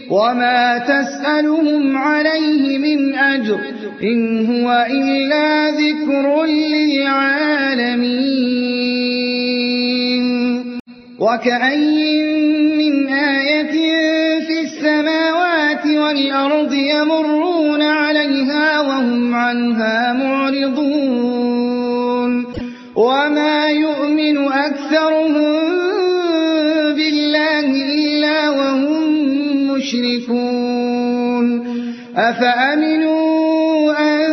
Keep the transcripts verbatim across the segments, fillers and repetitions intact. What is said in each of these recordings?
وما تسألهم عليه من أجر إن هو إلا ذكر للعالمين وكأي من آية في السماوات والأرض يمرون عليها وهم عنها معرضون وما يؤمن أكثرهم بالله إلا وهم مشركون أفأمنوا أن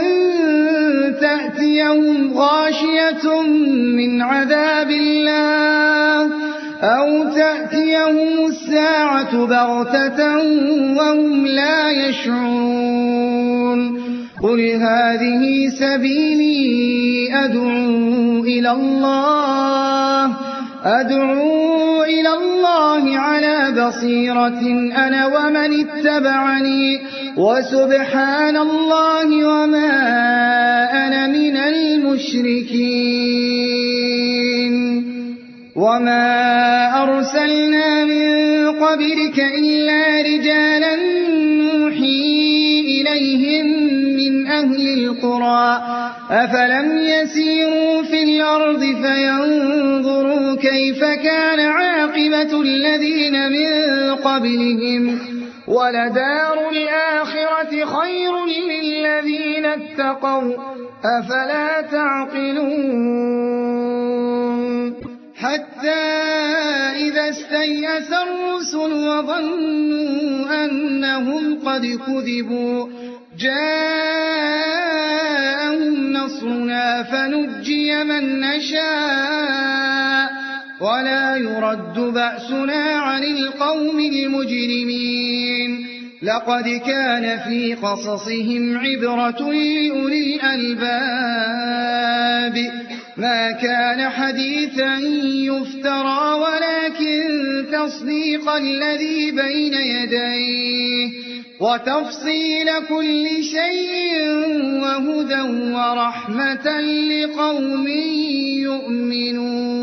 تأتيهم غاشية من عذاب الله أو تأتيهم الساعة بغتة وهم لا يشعرون قل هذه سبيلي أدعو إلى الله أدعو إلى الله على بصيرة أنا ومن اتبعني وسبحان الله وما أنا من المشركين وما أرسلنا من قبلك إلا رجالا نوحي إليهم من أهل القرى أفلم يسيروا في الأرض فينظروا كيف كان عاقبة الذين من قبلهم ولدار الآخرة خير للذين اتقوا أفلا تعقلون حتى إذا استيأس الرسل وظنوا أنهم قد كذبوا جاءهم نصرنا فنجي من نشاء ولا يرد بأسنا عن القوم المجرمين لقد كان في قصصهم عبرة لأولي الألباب ما كان حديثا يفترى ولكن تصديق الذي بين يديه وتفصيل كل شيء وهدى ورحمة لقوم يؤمنون